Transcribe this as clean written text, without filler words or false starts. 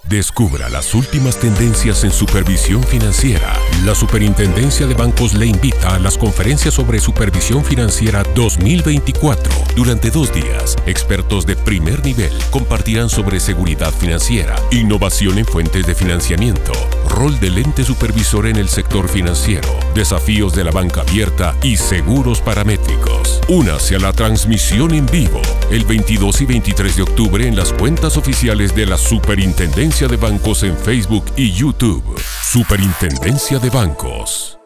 Descubra las últimas tendencias en supervisión financiera. La Superintendencia de Bancos le invita a las conferencias sobre Supervisión Financiera 2024. Durante 2 días, expertos de primer nivel compartirán sobre seguridad financiera, innovación en fuentes de financiamiento, rol del ente supervisor en el sector financiero, desafíos de la banca abierta y seguros paramétricos. Únase a la transmisión en vivo el 22 y 23 de octubre en las cuentas oficiales de la Superintendencia de Bancos en Facebook y YouTube. Superintendencia de Bancos.